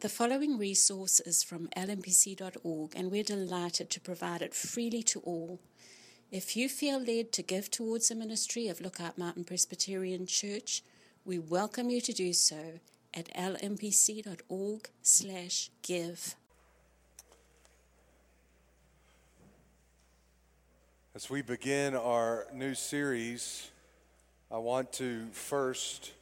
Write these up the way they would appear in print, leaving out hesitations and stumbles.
The following resource is from lmpc.org, and we're delighted to provide it freely to all. If you feel led to give towards the ministry of Lookout Mountain Presbyterian Church, we welcome you to do so at lmpc.org/give. As we begin our new series, I want to first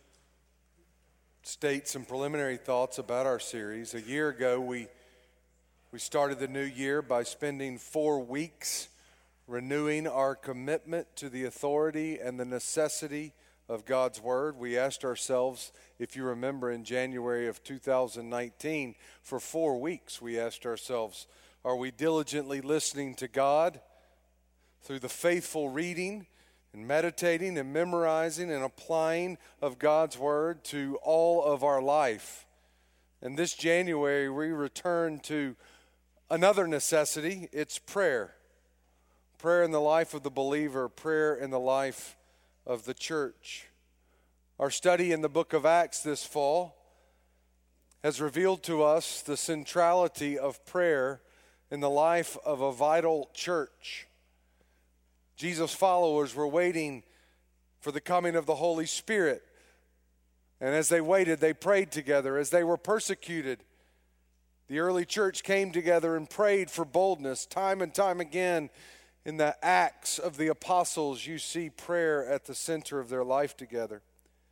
state some preliminary thoughts about our series. A year ago, we started the new year by spending 4 weeks renewing our commitment to the authority and the necessity of God's Word. We asked ourselves, if you remember, in January of 2019, for 4 weeks, we asked ourselves, are we diligently listening to God through the faithful reading and meditating and memorizing and applying of God's Word to all of our life? And this January, we return to another necessity. It's prayer. Prayer in the life of the believer, prayer in the life of the church. Our study in the book of Acts this fall has revealed to us the centrality of prayer in the life of a vital church. Jesus' followers were waiting for the coming of the Holy Spirit. And as they waited, they prayed together. As they were persecuted, the early church came together and prayed for boldness. Time and time again, in the Acts of the apostles, you see prayer at the center of their life together.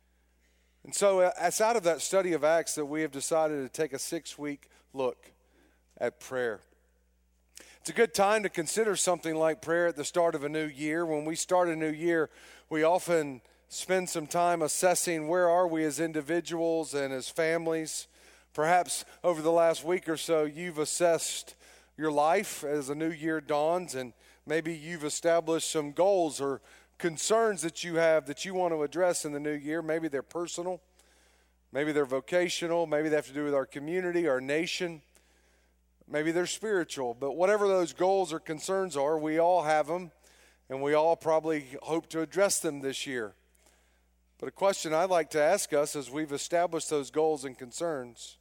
And so it's out of that study of Acts that we have decided to take a 6-week look at prayer. It's a good time to consider something like prayer at the start of a new year. When we start a new year, we often spend some time assessing where are we as individuals and as families. Perhaps over the last week or so, you've assessed your life as a new year dawns, and maybe you've established some goals or concerns that you have that you want to address in the new year. Maybe they're personal, maybe they're vocational, maybe they have to do with our community, our nation. Maybe they're spiritual, but whatever those goals or concerns are, we all have them, and we all probably hope to address them this year. But a question I'd like to ask us as we've established those goals and concerns,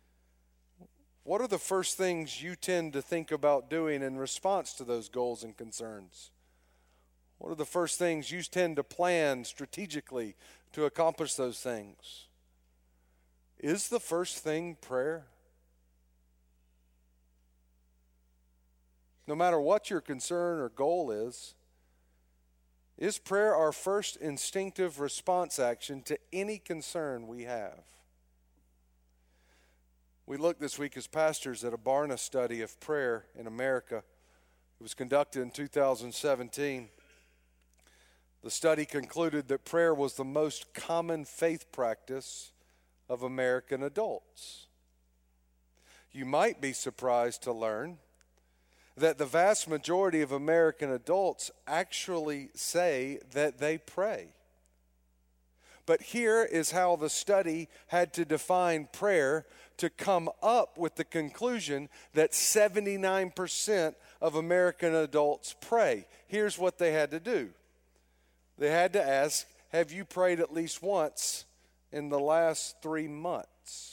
what are the first things you tend to think about doing in response to those goals and concerns? What are the first things you tend to plan strategically to accomplish those things? Is the first thing prayer? No matter what your concern or goal is prayer our first instinctive response action to any concern we have? We looked this week as pastors at a Barna study of prayer in America. It was conducted in 2017. The study concluded that prayer was the most common faith practice of American adults. You might be surprised to learn that the vast majority of American adults actually say that they pray. But here is how the study had to define prayer to come up with the conclusion that 79% of American adults pray. Here's what they had to do. They had to ask, have you prayed at least once in the last 3 months?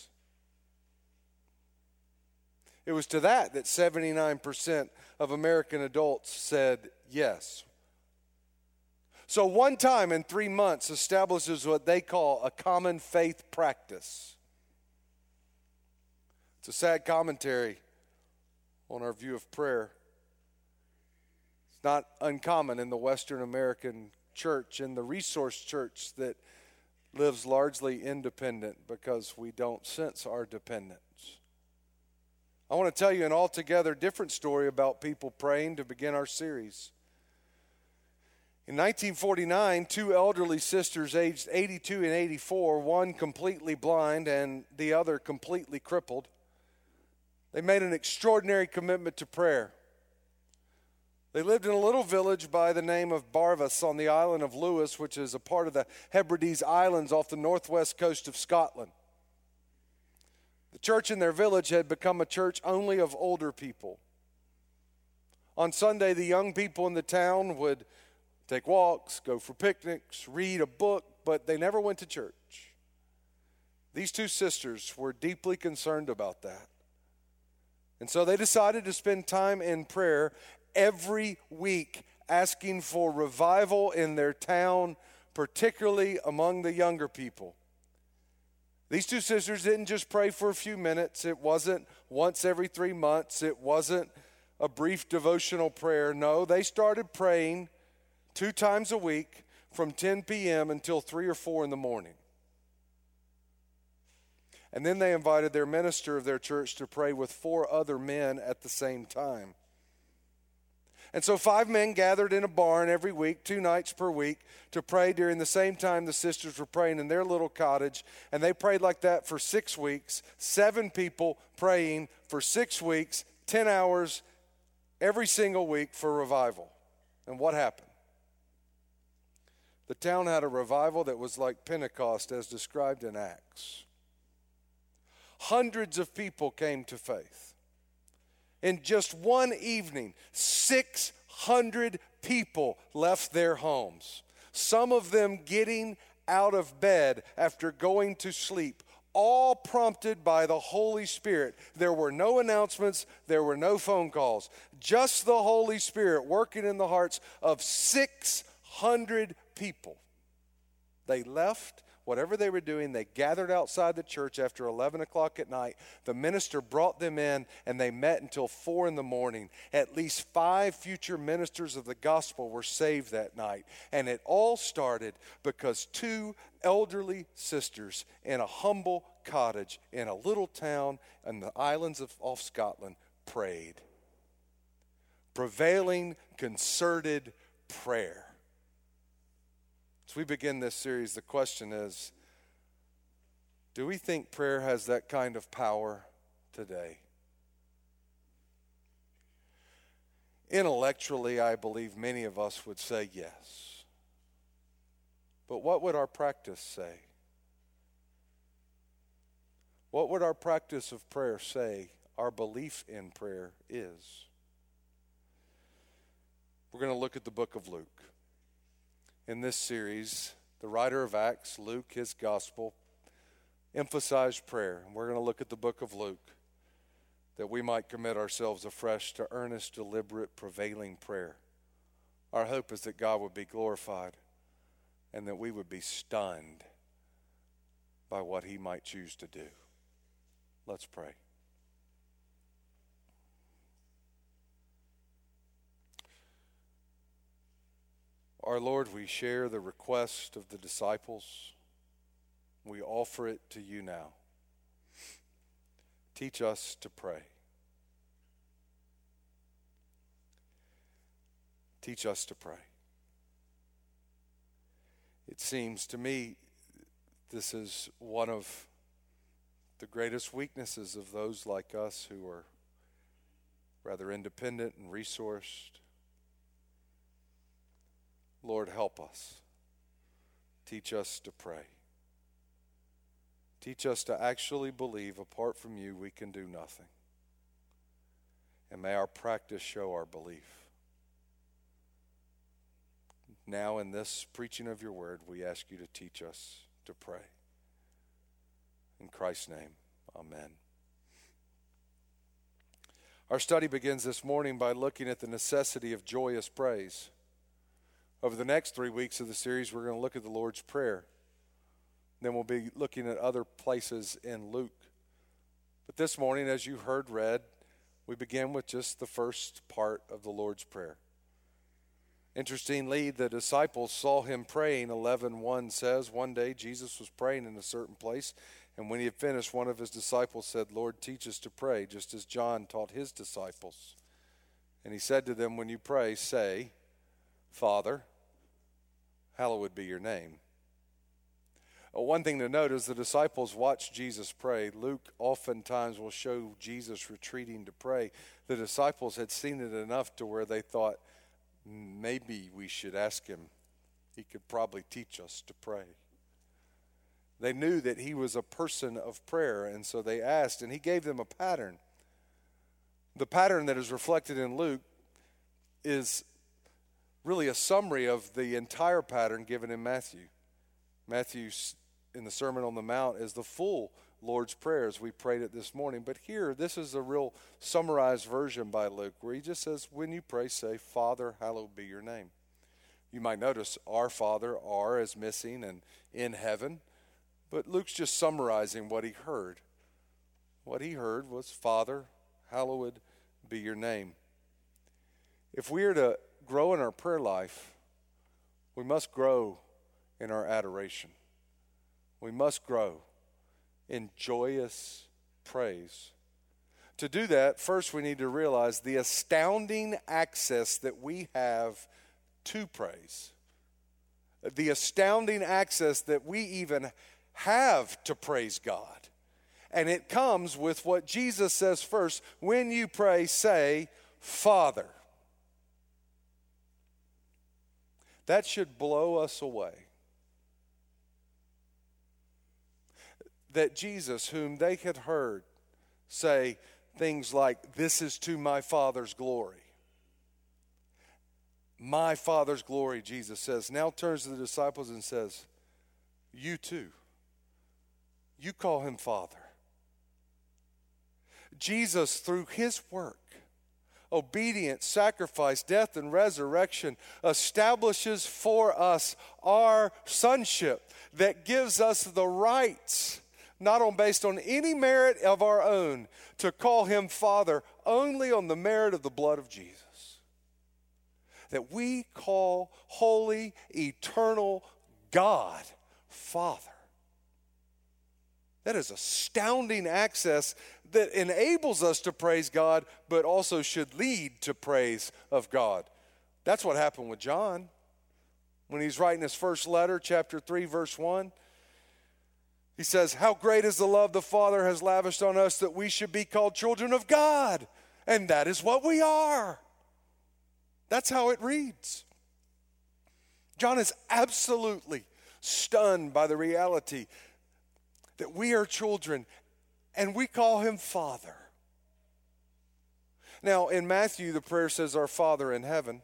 It was to that 79% of American adults said yes. So one time in 3 months establishes what they call a common faith practice. It's a sad commentary on our view of prayer. It's not uncommon in the Western American church, in the resource church that lives largely independent because we don't sense our dependence. I want to tell you an altogether different story about people praying to begin our series. In 1949, 2 elderly sisters aged 82 and 84, one completely blind and the other completely crippled, they made an extraordinary commitment to prayer. They lived in a little village by the name of Barvas on the island of Lewis, which is a part of the Hebrides Islands off the northwest coast of Scotland. The church in their village had become a church only of older people. On Sunday, the young people in the town would take walks, go for picnics, read a book, but they never went to church. These two sisters were deeply concerned about that. And so they decided to spend time in prayer every week, asking for revival in their town, particularly among the younger people. These two sisters didn't just pray for a few minutes. It wasn't once every 3 months. It wasn't a brief devotional prayer. No, they started praying 2 times a week from 10 p.m. until 3 or 4 in the morning. And then they invited their minister of their church to pray with 4 other men at the same time. And so 5 men gathered in a barn every week, 2 nights per week, to pray during the same time the sisters were praying in their little cottage. And they prayed like that for 6 weeks, 7 people praying for 6 weeks, 10 hours every single week for revival. And what happened? The town had a revival that was like Pentecost as described in Acts. Hundreds of people came to faith. In just one evening, 600 people left their homes. Some of them getting out of bed after going to sleep, all prompted by the Holy Spirit. There were no announcements, there were no phone calls. Just the Holy Spirit working in the hearts of 600 people. They left whatever they were doing. They gathered outside the church after 11 o'clock at night. The minister brought them in, and they met until 4 in the morning. At least 5 future ministers of the gospel were saved that night. And it all started because 2 elderly sisters in a humble cottage in a little town in the islands off Scotland prayed. Prevailing, concerted prayer. As we begin this series, the question is, do we think prayer has that kind of power today? Intellectually, I believe many of us would say yes. But what would our practice say? What would our practice of prayer say our belief in prayer is? We're going to look at the book of Luke. In this series, the writer of Acts, Luke, his gospel, emphasized prayer. And we're going to look at the book of Luke that we might commit ourselves afresh to earnest, deliberate, prevailing prayer. Our hope is that God would be glorified and that we would be stunned by what he might choose to do. Let's pray. Our Lord, we share the request of the disciples. We offer it to you now. Teach us to pray. Teach us to pray. It seems to me this is one of the greatest weaknesses of those like us who are rather independent and resourced. Lord, help us. Teach us to pray. Teach us to actually believe apart from you we can do nothing. And may our practice show our belief. Now in this preaching of your word, we ask you to teach us to pray. In Christ's name, amen. Our study begins this morning by looking at the necessity of joyous praise. Over the next 3 weeks of the series, we're going to look at the Lord's Prayer. Then we'll be looking at other places in Luke. But this morning, as you heard read, we begin with just the first part of the Lord's Prayer. Interestingly, the disciples saw him praying. 11:1 says, one day Jesus was praying in a certain place, and when he had finished, one of his disciples said, Lord, teach us to pray, just as John taught his disciples. And he said to them, when you pray, say, Father, hallowed be your name. One thing to note is the disciples watched Jesus pray. Luke oftentimes will show Jesus retreating to pray. The disciples had seen it enough to where they thought, maybe we should ask him. He could probably teach us to pray. They knew that he was a person of prayer, and so they asked, and he gave them a pattern. The pattern that is reflected in Luke is really a summary of the entire pattern given in Matthew. Matthew in the Sermon on the Mount as the full Lord's Prayer as we prayed it this morning. But here, this is a real summarized version by Luke where he just says, when you pray, say, Father, hallowed be your name. You might notice our Father, R is missing and in heaven. But Luke's just summarizing what he heard. What he heard was, Father, hallowed be your name. If we are to grow in our prayer life, we must grow in our adoration. We must grow in joyous praise. To do that, first we need to realize the astounding access that we have to praise. The astounding access that we even have to praise God. And it comes with what Jesus says first. When you pray, say, Father. That should blow us away. That Jesus, whom they had heard say things like, this is to my Father's glory. My Father's glory, Jesus says, now turns to the disciples and says, you too. You call him Father. Jesus, through his work, obedience, sacrifice, death, and resurrection, establishes for us our sonship that gives us the rights, not based on any merit of our own, to call him Father, only on the merit of the blood of Jesus. That we call holy, eternal God Father. That is astounding access that enables us to praise God, but also should lead to praise of God. That's what happened with John. When he's writing his first letter, chapter 3, verse 1, he says, how great is the love the Father has lavished on us that we should be called children of God. And that is what we are. That's how it reads. John is absolutely stunned by the reality that we are children and we call him Father. Now, in Matthew, the prayer says, our Father in heaven.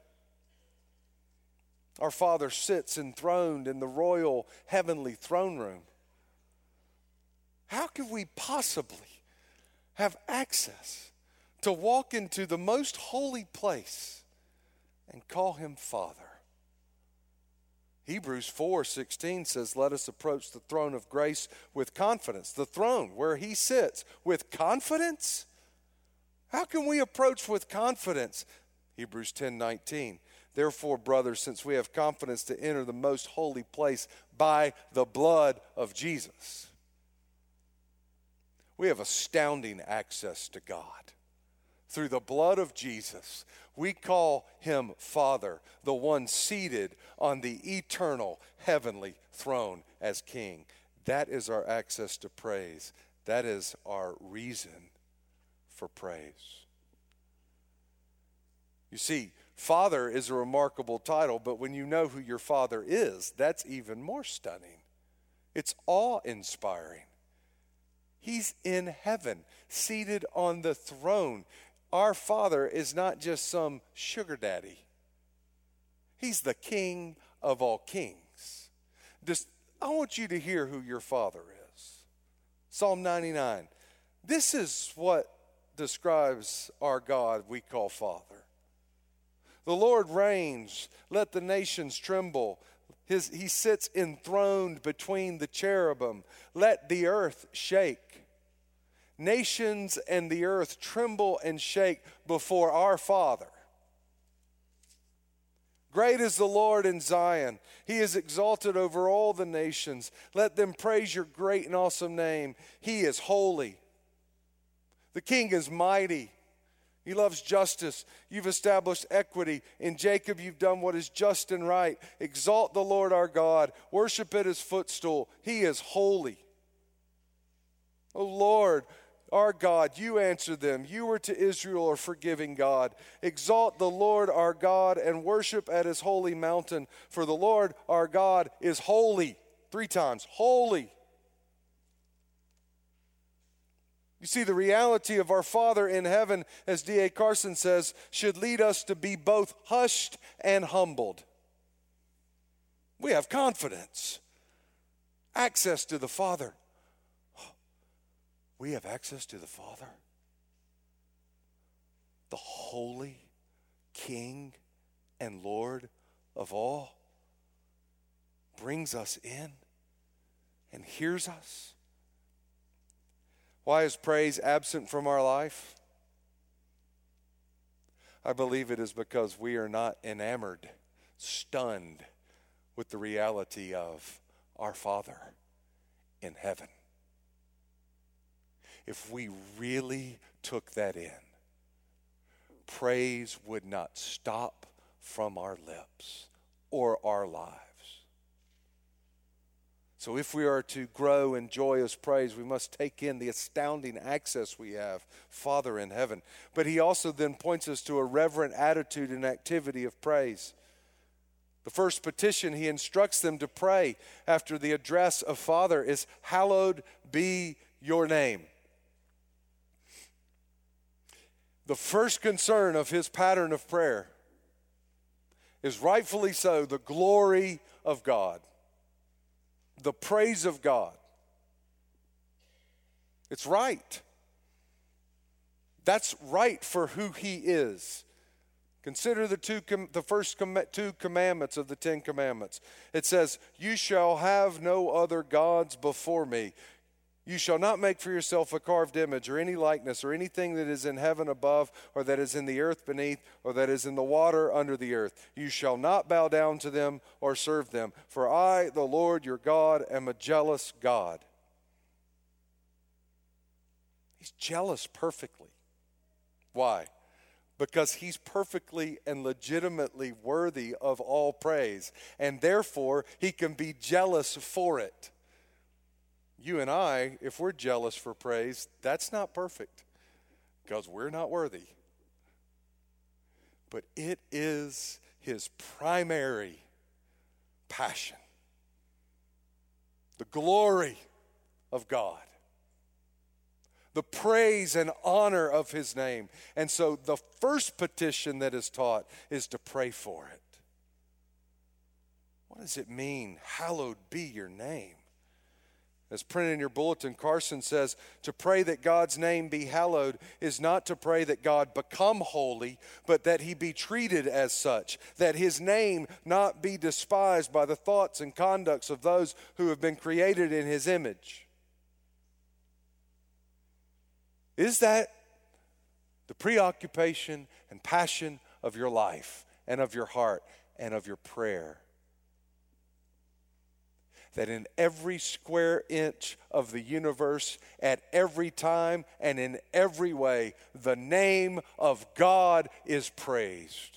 Our Father sits enthroned in the royal heavenly throne room. How could we possibly have access to walk into the most holy place and call him Father? Hebrews 4:16 says, let us approach the throne of grace with confidence. The throne where he sits with confidence? How can we approach with confidence? Hebrews 10:19. Therefore, brothers, since we have confidence to enter the most holy place by the blood of Jesus, we have astounding access to God. Through the blood of Jesus, we call him Father, the one seated on the eternal heavenly throne as King. That is our access to praise. That is our reason for praise. You see, Father is a remarkable title, but when you know who your Father is, that's even more stunning. It's awe-inspiring. He's in heaven, seated on the throne. Our Father is not just some sugar daddy. He's the King of all kings. I want you to hear who your Father is. Psalm 99. This is what describes our God we call Father. The Lord reigns, let the nations tremble. He sits enthroned between the cherubim. Let the earth shake. Nations and the earth tremble and shake before our Father. Great is the Lord in Zion. He is exalted over all the nations. Let them praise your great and awesome name. He is holy. The King is mighty. He loves justice. You've established equity. In Jacob, you've done what is just and right. Exalt the Lord our God. Worship at his footstool. He is holy. O Lord, our God, you answer them. You were to Israel a forgiving God. Exalt the Lord our God and worship at his holy mountain. For the Lord our God is holy. 3 times. Holy. You see, the reality of our Father in heaven, as D.A. Carson says, should lead us to be both hushed and humbled. We have confidence. access to the Father. We have access to the Father. The holy King and Lord of all brings us in and hears us. Why is praise absent from our life? I believe it is because we are not enamored, stunned with the reality of our Father in heaven. If we really took that in, praise would not stop from our lips or our lives. So if we are to grow in joyous praise, we must take in the astounding access we have, Father in heaven. But he also then points us to a reverent attitude and activity of praise. The first petition he instructs them to pray after the address of Father is, hallowed be your name. The first concern of his pattern of prayer is rightfully so the glory of God, the praise of God. It's right. That's right for who he is. Consider the first two commandments of the 10 Commandments. It says, you shall have no other gods before me. You shall not make for yourself a carved image or any likeness or anything that is in heaven above or that is in the earth beneath or that is in the water under the earth. You shall not bow down to them or serve them. For I, the Lord your God, am a jealous God. He's jealous perfectly. Why? Because he's perfectly and legitimately worthy of all praise. And therefore, he can be jealous for it. You and I, if we're jealous for praise, that's not perfect because we're not worthy. But it is his primary passion. The glory of God. The praise and honor of his name. And so the first petition that is taught is to pray for it. What does it mean? Hallowed be your name. As printed in your bulletin, Carson says, to pray that God's name be hallowed is not to pray that God become holy, but that he be treated as such, that his name not be despised by the thoughts and conducts of those who have been created in his image. Is that the preoccupation and passion of your life and of your heart and of your prayer? That in every square inch of the universe, at every time and in every way, the name of God is praised.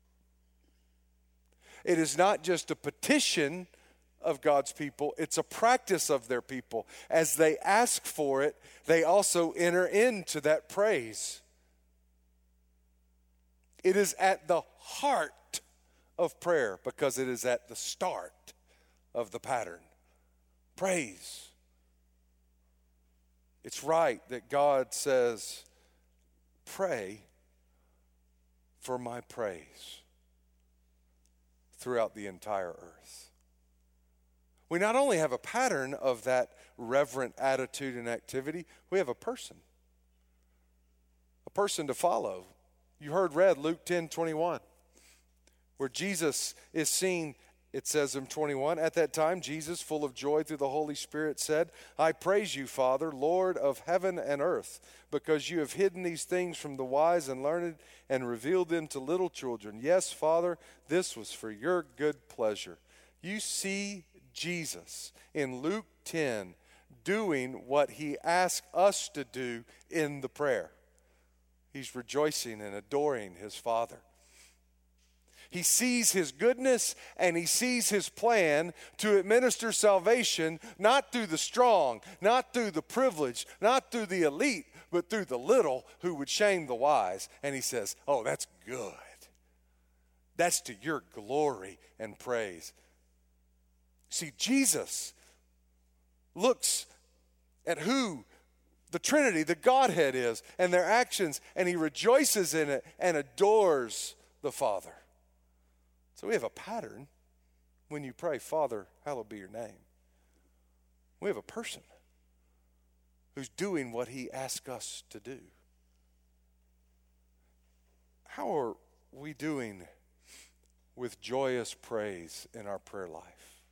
It is not just a petition of God's people, it's a practice of their people. As they ask for it, they also enter into that praise. It is at the heart of prayer because it is at the start of the pattern. Praise. It's right that God says, pray for my praise throughout the entire earth. We not only have a pattern of that reverent attitude and activity, we have a person to follow. You heard read Luke 10:21, where Jesus is seen. It says in 21, at that time, Jesus, full of joy through the Holy Spirit, said, I praise you, Father, Lord of heaven and earth, because you have hidden these things from the wise and learned and revealed them to little children. Yes, Father, this was for your good pleasure. You see Jesus in Luke 10 doing what he asked us to do in the prayer. He's rejoicing and adoring his Father. He sees his goodness and he sees his plan to administer salvation, not through the strong, not through the privileged, not through the elite, but through the little who would shame the wise. And he says, oh, that's good. That's to your glory and praise. See, Jesus looks at who the Trinity, the Godhead is, and their actions, and he rejoices in it and adores the Father. So we have a pattern when you pray, Father, hallowed be your name. We have a person who's doing what he asks us to do. How are we doing with joyous praise in our prayer life?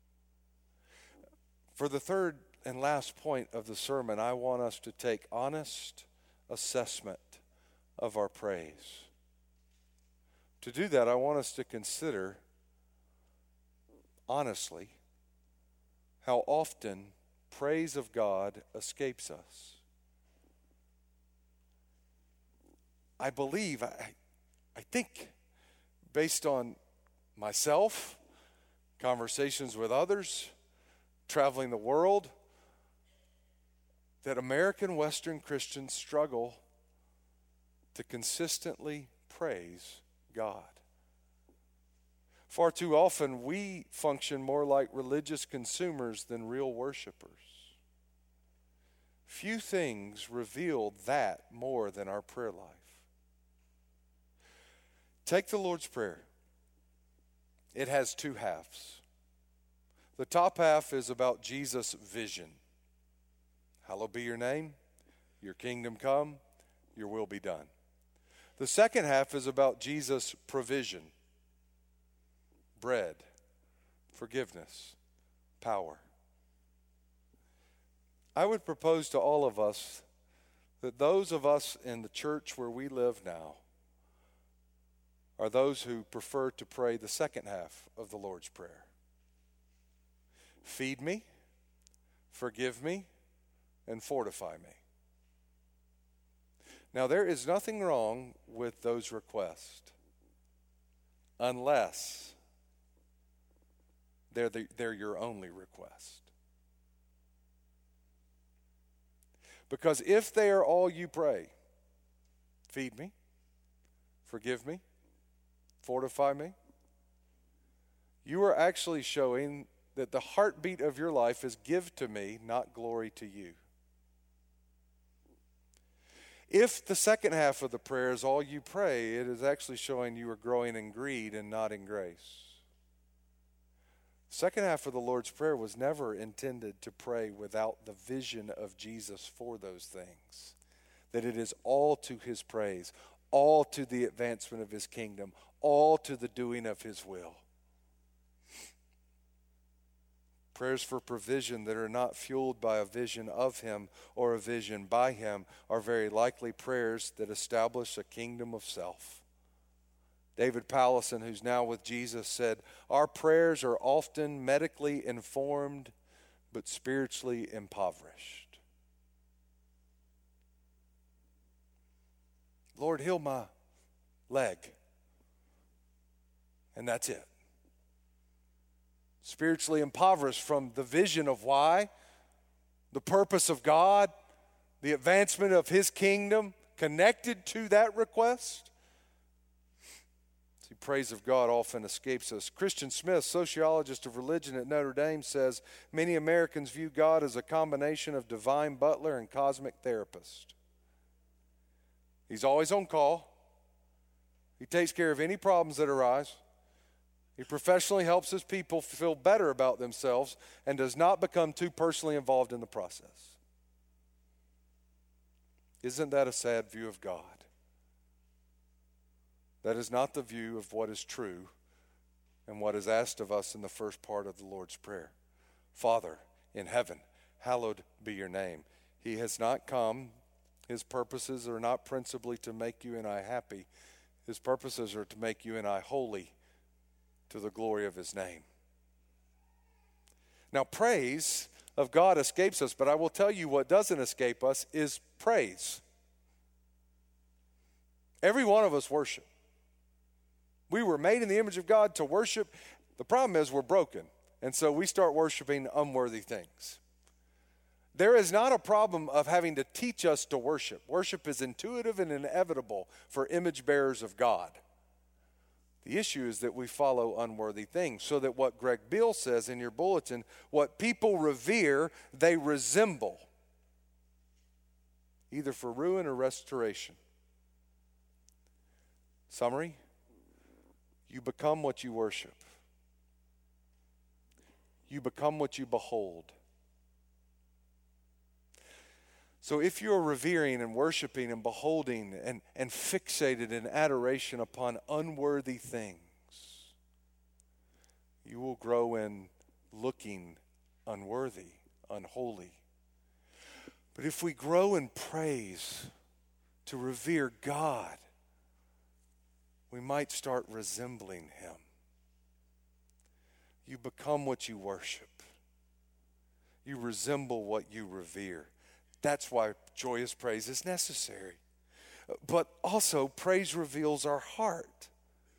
For the third and last point of the sermon, I want us to take honest assessment of our praise. To do that, I want us to consider honestly how often praise of God escapes us. I believe, I think, based on myself, conversations with others, traveling the world, that American Western Christians struggle to consistently praise God. Far too often, we function more like religious consumers than real worshipers. Few things reveal that more than our prayer life. Take the Lord's Prayer. It has two halves. The top half is about Jesus' vision. Hallowed be your name, your kingdom come, your will be done. The second half is about Jesus' provision. Bread, forgiveness, power. I would propose to all of us that those of us in the church where we live now are those who prefer to pray the second half of the Lord's Prayer. Feed me, forgive me, and fortify me. Now, there is nothing wrong with those requests unless they're your only request. Because if they are all you pray, feed me, forgive me, fortify me, you are actually showing that the heartbeat of your life is give to me, not glory to you. If the second half of the prayer is all you pray, it is actually showing you are growing in greed and not in grace. The second half of the Lord's Prayer was never intended to pray without the vision of Jesus for those things. That it is all to his praise, all to the advancement of his kingdom, all to the doing of his will. Prayers for provision that are not fueled by a vision of him or a vision by him are very likely prayers that establish a kingdom of self. David Pallison, who's now with Jesus, said, "Our prayers are often medically informed but spiritually impoverished." Lord, heal my leg. And that's it. Spiritually impoverished from the vision of why, the purpose of God, the advancement of his kingdom connected to that request. See, praise of God often escapes us. Christian Smith, sociologist of religion at Notre Dame, says many Americans view God as a combination of divine butler and cosmic therapist. He's always on call. He takes care of any problems that arise. He professionally helps his people feel better about themselves and does not become too personally involved in the process. Isn't that a sad view of God? That is not the view of what is true and what is asked of us in the first part of the Lord's Prayer. Father in heaven, hallowed be your name. He has not come. His purposes are not principally to make you and I happy. His purposes are to make you and I holy, to the glory of his name. Now, praise of God escapes us, but I will tell you what doesn't escape us is praise. Every one of us worship. We were made in the image of God to worship. The problem is we're broken, and so we start worshiping unworthy things. There is not a problem of having to teach us to worship. Worship is intuitive and inevitable for image bearers of God. The issue is that we follow unworthy things, so that what Greg Beale says in your bulletin, what people revere, they resemble, either for ruin or restoration. Summary: you become what you worship. You become what you behold. So if you're revering and worshiping and beholding and fixated in adoration upon unworthy things, you will grow in looking unworthy, unholy. But if we grow in praise to revere God, we might start resembling Him. You become what you worship. You resemble what you revere. That's why joyous praise is necessary. But also, praise reveals our heart.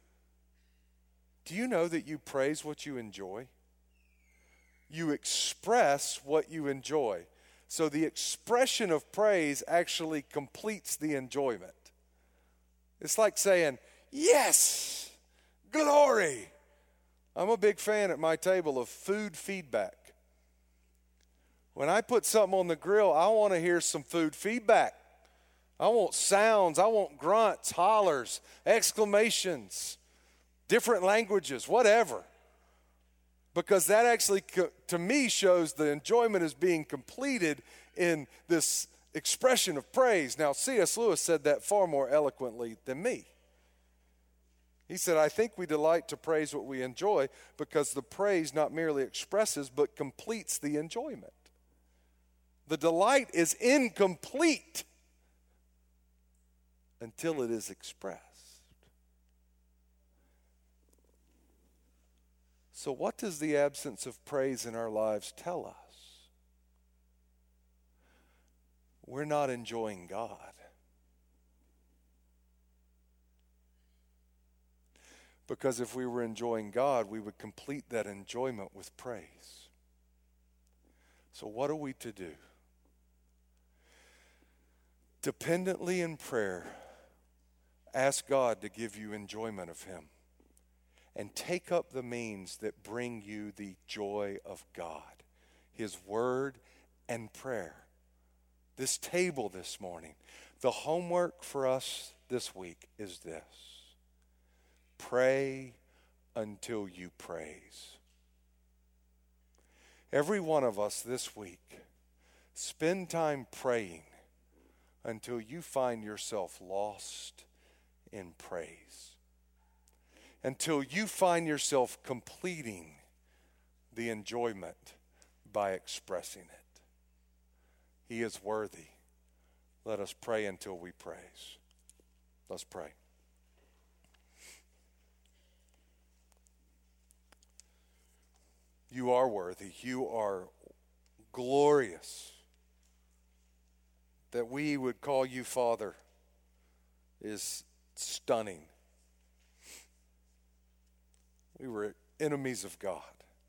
Do you know that you praise what you enjoy? You express what you enjoy. So the expression of praise actually completes the enjoyment. It's like saying, yes, glory. I'm a big fan at my table of food feedback. When I put something on the grill, I want to hear some food feedback. I want sounds, I want grunts, hollers, exclamations, different languages, whatever. Because that actually, to me, shows the enjoyment is being completed in this expression of praise. Now, C.S. Lewis said that far more eloquently than me. He said, I think we delight to praise what we enjoy because the praise not merely expresses but completes the enjoyment. The delight is incomplete until it is expressed. So what does the absence of praise in our lives tell us? We're not enjoying God. Because if we were enjoying God, we would complete that enjoyment with praise. So what are we to do? Dependently in prayer, ask God to give you enjoyment of Him. And take up the means that bring you the joy of God, His Word and prayer. This table this morning, the homework for us this week is this. Pray until you praise. Every one of us this week, spend time praying until you find yourself lost in praise. Until you find yourself completing the enjoyment by expressing it. He is worthy. Let us pray until we praise. Let's pray. You are worthy. You are glorious. That we would call you Father is stunning. We were enemies of God.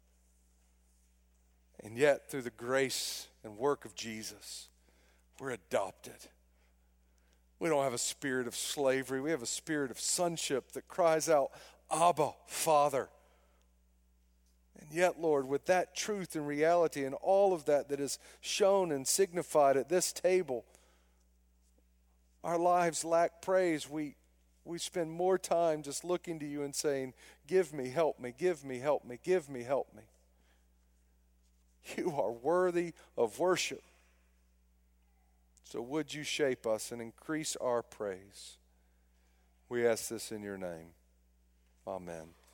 And yet, through the grace and work of Jesus, we're adopted. We don't have a spirit of slavery. We have a spirit of sonship that cries out, Abba, Father. And yet, Lord, with that truth and reality and all of that that is shown and signified at this table, our lives lack praise. We spend more time just looking to you and saying, give me, help me, give me, help me, give me, help me. You are worthy of worship. So would you shape us and increase our praise? We ask this in your name. Amen.